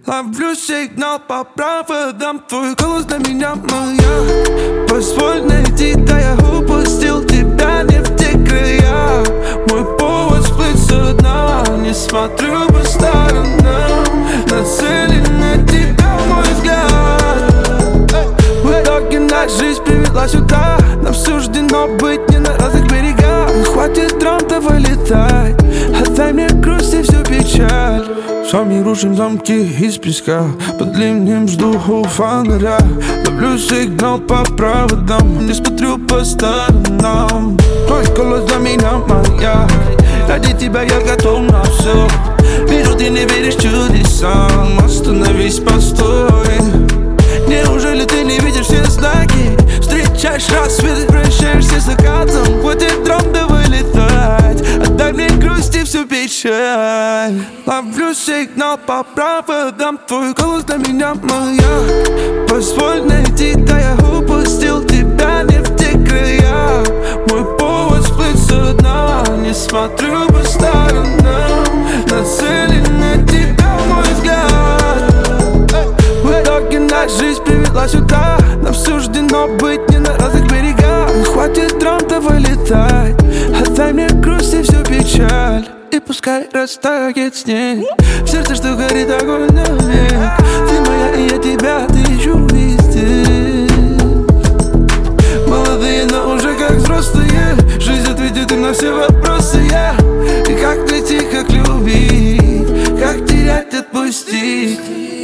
Ловлю сигнал по проводам, твой голос для меня моя. Позволь найти, да я упустил тебя не в те края. Мой повод сплыть со дна, не смотрю по сторонам. Нацелен на тебя мой взгляд. В итоге наша жизнь привела сюда. Нам суждено быть не на разных берегах. Хватит драм, давай летать. Отдай мне грусть и всю печаль. Сами рушим замки из песка. Под ливнем жду у фонаря. Ловлю сигнал по проводам, не смотрю по сторонам. Твой голос для меня моя. Ради тебя я готов на все. Вижу, ты не веришь чудесам. Остановись, постой. Неужели ты не видишь все знаки? Встречаешь рассвет, прощаешься с закатом. Хватит драм, давай летать. Отдай мне грусть и всю печаль. Ловлю сигнал по проводам, твой голос для меня моя. Позволь найти, да я упустил тебя не в те края. Мой повод сплыть со дна, не смотрю по сторонам. Нацелен на тебя мой взгляд. В итоге наша жизнь привела сюда. Нам суждено быть не на разных берегах. Хватит драм, давай летать. Отдай мне грусть и всю печаль. И пускай растает снег. В сердце, что горит огонь навек. Ты моя, и я тебя тыщу везде. Молодые, но уже как взрослые. Жизнь ответит им на все вопросы, я. И как найти, как любить, как терять, отпустить.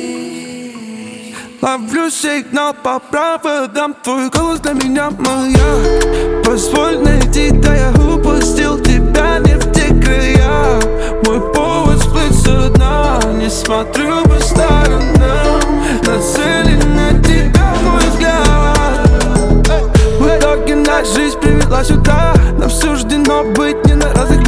Ловлю сигнал по проводам, твой голос для меня моя. Позволь найти, да я упустил тебя не в те края. Мой повод сплыть со дна, не смотрю по сторонам. Нацелен на тебя мой взгляд. В итоге наша жизнь привела сюда. Нам суждено быть не на разных